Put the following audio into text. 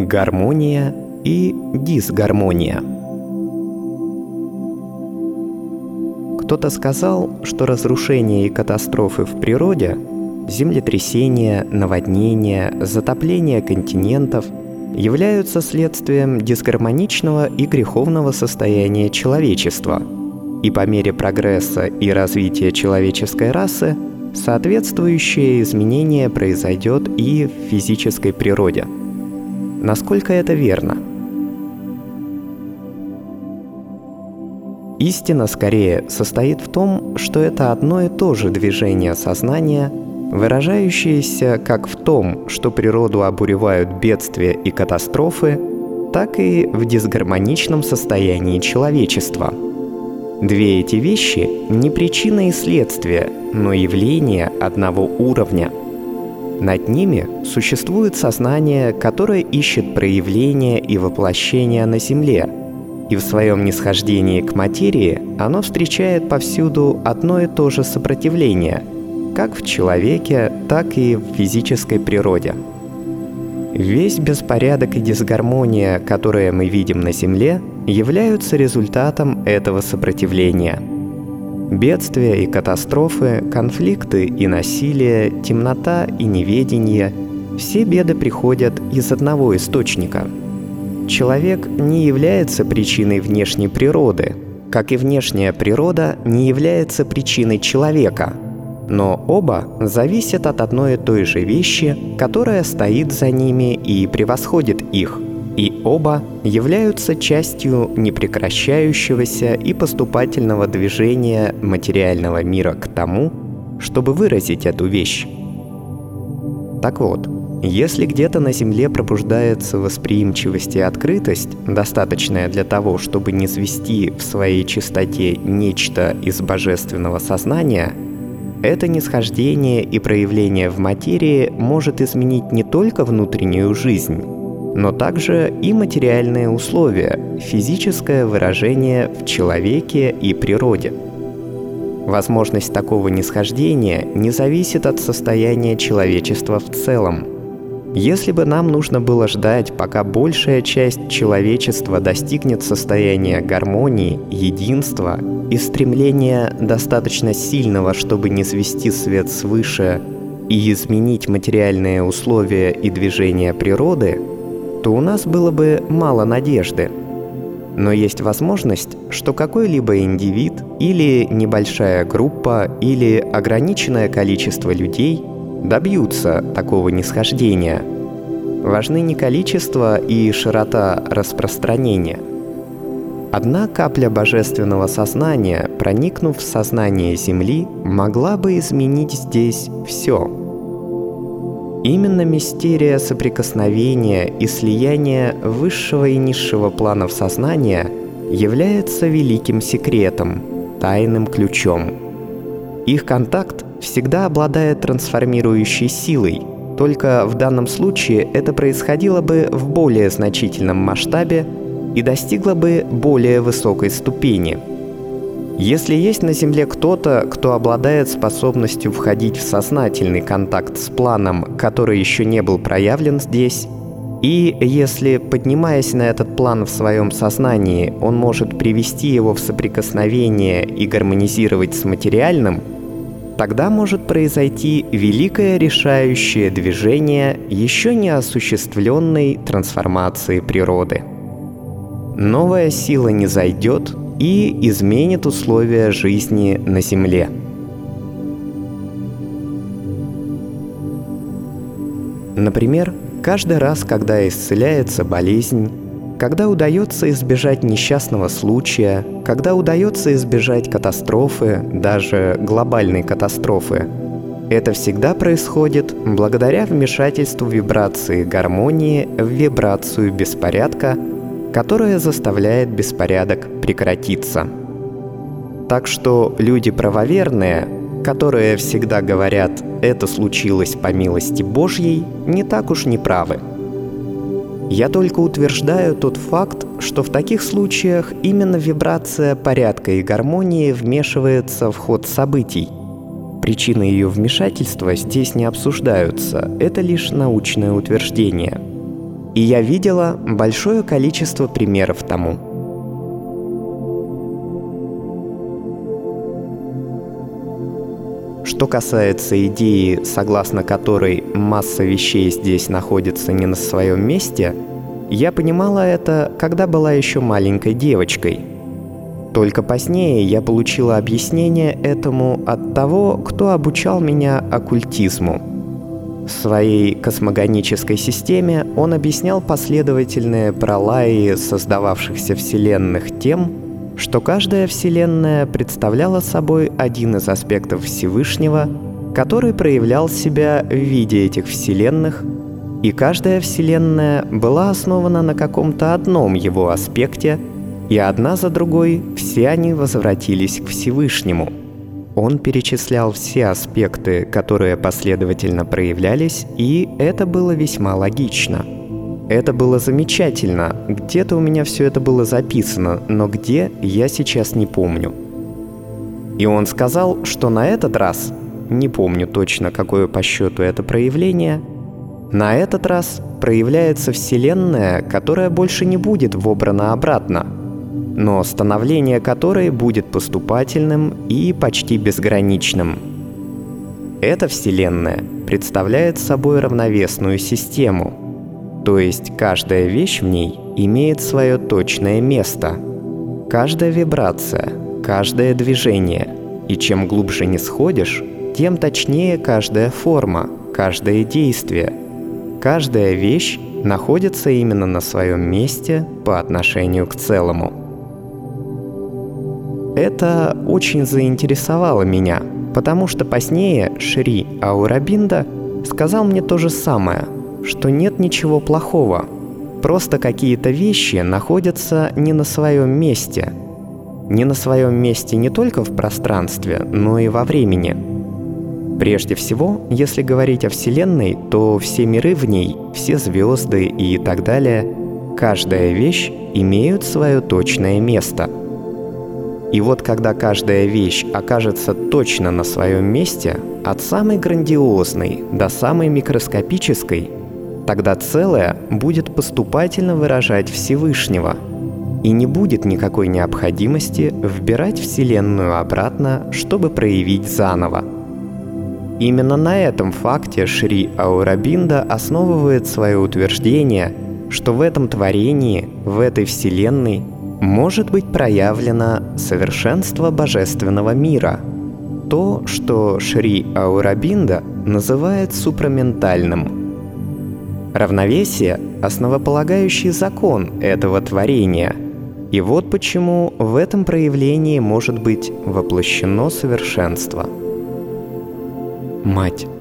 гармония и дисгармония. Кто-то сказал, что разрушения и катастрофы в природе, землетрясения, наводнения, затопление континентов являются следствием дисгармоничного и греховного состояния человечества, и по мере прогресса и развития человеческой расы соответствующее изменение произойдет и в физической природе. Насколько это верно? Истина скорее состоит в том, что это одно и то же движение сознания, выражающееся как в том, что природу обуревают бедствия и катастрофы, так и в дисгармоничном состоянии человечества. Две эти вещи не причина и следствие, но явления одного уровня. Над ними существует сознание, которое ищет проявления и воплощения на Земле, и в своем нисхождении к материи оно встречает повсюду одно и то же сопротивление, как в человеке, так и в физической природе. Весь беспорядок и дисгармония, которые мы видим на Земле, являются результатом этого сопротивления. Бедствия и катастрофы, конфликты и насилие, темнота и неведение – все беды приходят из одного источника. Человек не является причиной внешней природы, как и внешняя природа не является причиной человека, но оба зависят от одной и той же вещи, которая стоит за ними и превосходит их, и оба являются частью непрекращающегося и поступательного движения материального мира к тому, чтобы выразить эту вещь. Так вот, если где-то на Земле пробуждается восприимчивость и открытость, достаточная для того, чтобы низвести в своей чистоте нечто из божественного сознания, это нисхождение и проявление в материи может изменить не только внутреннюю жизнь, но также и материальные условия, физическое выражение в человеке и природе. Возможность такого нисхождения не зависит от состояния человечества в целом. Если бы нам нужно было ждать, пока большая часть человечества достигнет состояния гармонии, единства и стремления достаточно сильного, чтобы низвести свет свыше и изменить материальные условия и движения природы, то у нас было бы мало надежды. Но есть возможность, что какой-либо индивид или небольшая группа или ограниченное количество людей добьются такого нисхождения. Важны не количество и широта распространения. Одна капля божественного сознания, проникнув в сознание Земли, могла бы изменить здесь все. Именно мистерия соприкосновения и слияния высшего и низшего планов сознания является великим секретом, тайным ключом. Их контакт всегда обладает трансформирующей силой, только в данном случае это происходило бы в более значительном масштабе и достигло бы более высокой ступени. Если есть на Земле кто-то, кто обладает способностью входить в сознательный контакт с планом, который еще не был проявлен здесь, и если, поднимаясь на этот план в своем сознании, он может привести его в соприкосновение и гармонизировать с материальным, тогда может произойти великое решающее движение еще не осуществленной трансформации природы. Новая сила низойдет и изменит условия жизни на Земле. Например, каждый раз, когда исцеляется болезнь, когда удается избежать несчастного случая, когда удается избежать катастрофы, даже глобальной катастрофы, это всегда происходит благодаря вмешательству вибрации гармонии в вибрацию беспорядка, которая заставляет беспорядок прекратиться. Так что люди правоверные, которые всегда говорят «это случилось по милости Божьей», не так уж не правы. Я только утверждаю тот факт, что в таких случаях именно вибрация порядка и гармонии вмешивается в ход событий. Причины ее вмешательства здесь не обсуждаются, это лишь научное утверждение. И я видела большое количество примеров тому. Что касается идеи, согласно которой масса вещей здесь находится не на своем месте, я понимала это, когда была еще маленькой девочкой. Только позднее я получила объяснение этому от того, кто обучал меня оккультизму. В своей космогонической системе он объяснял последовательные пролаи создававшихся вселенных тем, что каждая вселенная представляла собой один из аспектов Всевышнего, который проявлял себя в виде этих вселенных, и каждая вселенная была основана на каком-то одном его аспекте, и одна за другой все они возвратились к Всевышнему. Он перечислял все аспекты, которые последовательно проявлялись, и это было весьма логично. Это было замечательно. Где-то у меня все это было записано, но где, я сейчас не помню. И он сказал, что на этот раз, не помню точно, какое по счету это проявление, на этот раз проявляется вселенная, которая больше не будет вобрана обратно, но становление которой будет поступательным и почти безграничным. Эта вселенная представляет собой равновесную систему, то есть каждая вещь в ней имеет свое точное место. Каждая вибрация, каждое движение. И чем глубже не сходишь, тем точнее каждая форма, каждое действие. Каждая вещь находится именно на своем месте по отношению к целому. Это очень заинтересовало меня, потому что позднее Шри Аурабинда сказал мне то же самое, что нет ничего плохого, просто какие-то вещи находятся не на своем месте. Не на своем месте не только в пространстве, но и во времени. Прежде всего, если говорить о Вселенной, то все миры в ней, все звезды и так далее, каждая вещь имеют свое точное место. И вот когда каждая вещь окажется точно на своем месте, от самой грандиозной до самой микроскопической, тогда целое будет поступательно выражать Всевышнего, и не будет никакой необходимости вбирать Вселенную обратно, чтобы проявить заново. Именно на этом факте Шри Аурабинда основывает свое утверждение, что в этом творении, в этой Вселенной, может быть проявлено совершенство божественного мира, то, что Шри Аурабинда называет супраментальным. Равновесие – основополагающий закон этого творения. И вот почему в этом проявлении может быть воплощено совершенство. Мать,